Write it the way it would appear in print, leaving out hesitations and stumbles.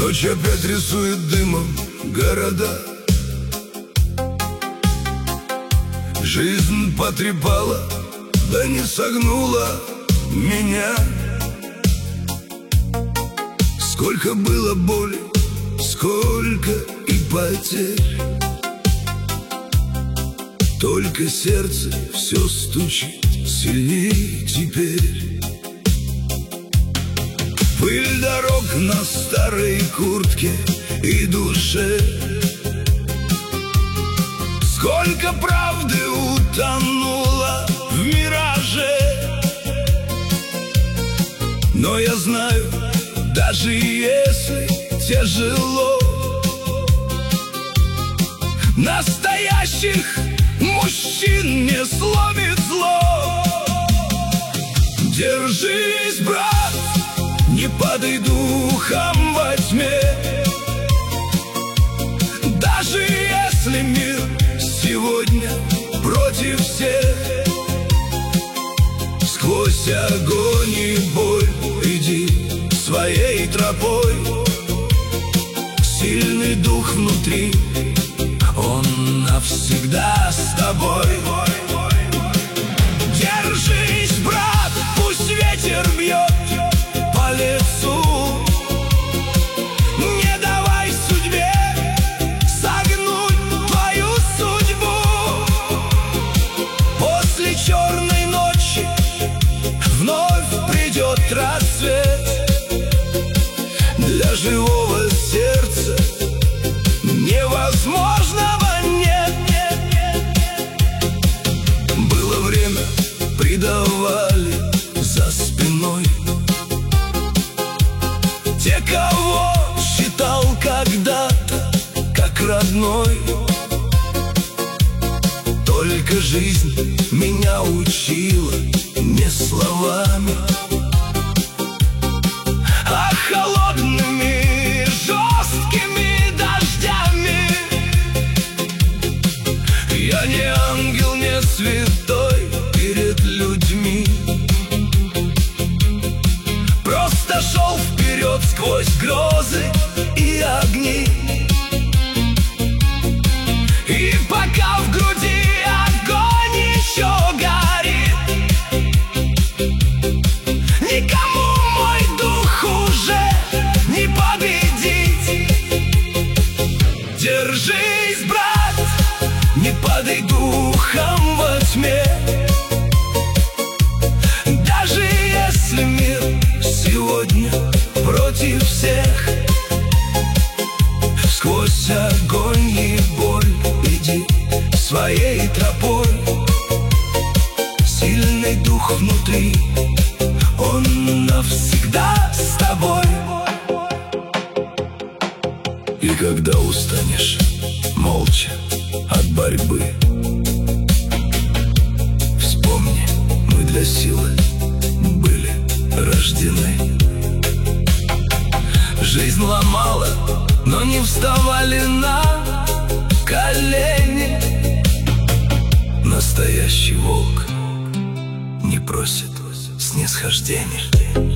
Ночь опять рисует дымом города. Жизнь потрепала, да не согнула меня. Сколько было боли, сколько и потерь. Только сердце все стучит сильнее теперь. Пыль дорог на старой куртке и душе. Сколько правды утонуло в мираже. Но я знаю, даже если тяжело, настоящих мужчин не сломит зло. Держись, брат, не падай духом во тьме. Даже если мир сегодня против всех, сквозь огонь и боль иди своей тропой. Сильный дух внутри, он навсегда с тобой. Держись, брат, пусть ветер бьет по лицу. Не давай судьбе согнуть твою судьбу. После черной ночи вновь придет рассвет. Для живого сердца невозможного нет. Было время, предавали за спиной те, кого считал когда-то как родной. Только жизнь меня учила не словами, а холодными жесткими дождями. Я не ангел, не святой перед людьми. Просто шел вперед сквозь грозы и огни. И пока в груди огонь еще горит, никому мой дух уже не победить. Держись, брат, не падай духом во тьме. Даже если мир сегодня против всех, сквозь огонь и боль иди своей тропой. Сильный дух внутри, он навсегда с тобой. И когда устанешь молча от борьбы, вспомни, мы для силы были рождены. Жизнь ломала, но не вставали на колени. Настоящий волк не просит снисхождения.